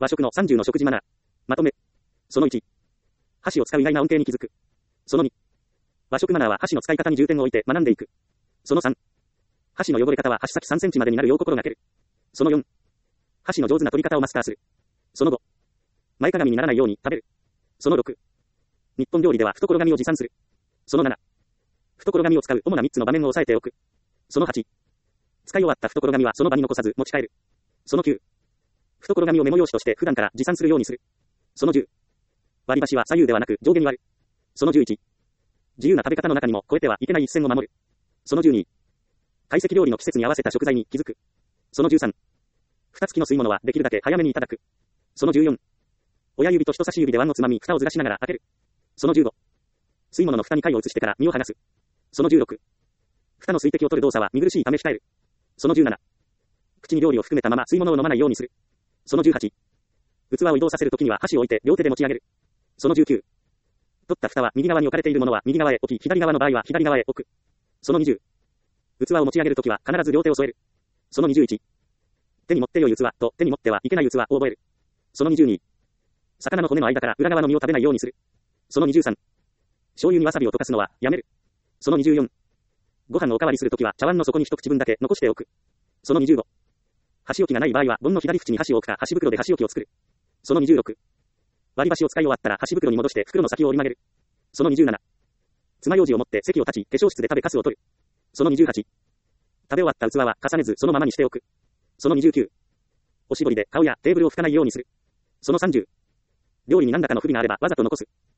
和食の30の食事マナー。まとめ。その1。箸を使う意外な恩恵に気づく。その2。和食マナーは箸の使い方に重点を置いて学んでいく。その3。箸の汚れ方は箸先3センチまでになるよう心がける。その4。箸の上手な取り方をマスターする。その5。前かがみにならないように食べる。その6。日本料理では懐紙を持参する。その7。懐紙を使う主な3つの場面を押さえておく。その8。使い終わった懐紙はその場に残さず持ち帰る。その9。懐紙をメモ用紙として普段から持参するようにする。その10。割り箸は左右ではなく上下に割る。その11。自由な食べ方の中にも越えてはいけない一線を守る。その12。懐石料理の季節に合わせた食材に気づく。その13。蓋付きの吸い物はできるだけ早めにいただく。その14。親指と人差し指で碗のつまみ、蓋をずらしながら開ける。その15。吸い物の蓋に貝を移してから身を剥がす。その16。蓋の水滴を取る動作は見苦しいため控える。その17。口に料理を含めたまま吸い物を飲まないようにする。その18。器を移動させるときには箸を置いて両手で持ち上げる。その19。取った蓋は右側に置かれているものは右側へ置き、左側の場合は左側へ置く。その20。器を持ち上げるときは必ず両手を添える。その21。手に持って良い器と手に持ってはいけない器を覚える。その22。魚の骨の間から裏側の身を食べないようにする。その23。醤油にわさびを溶かすのはやめる。その24。ご飯のおかわりするときは茶碗の底に一口分だけ残しておく。その25。箸置きがない場合は盆の左縁に箸を置くか箸袋で箸置きを作る。その26。割り箸を使い終わったら箸袋に戻して袋の先を折り曲げる。その27。爪楊枝を持って席を立ち化粧室で食べカスを取る。その28。食べ終わった器は重ねずそのままにしておく。その29。おしぼりで顔やテーブルを拭かないようにする。その30。料理に何らかの不備があればわざと残す。